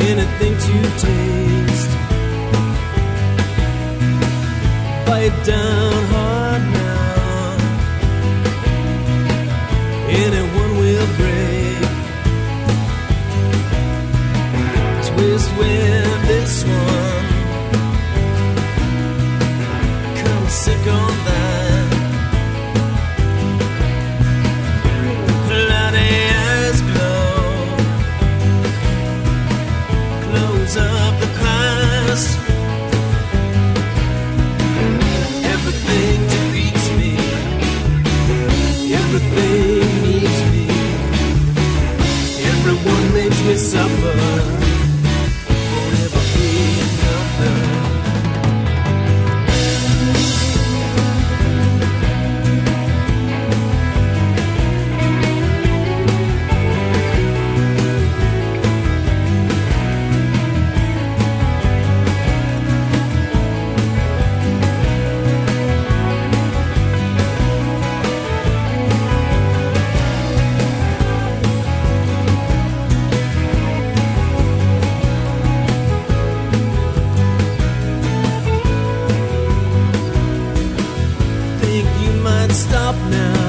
anything to taste. Bite down hard now, anyone will break. Twist with this one, come sick on that. Cloudy eyes glow, close up the past. Everything defeats me, everything needs me, everyone makes me suffer. Won't ever be another. Stop now.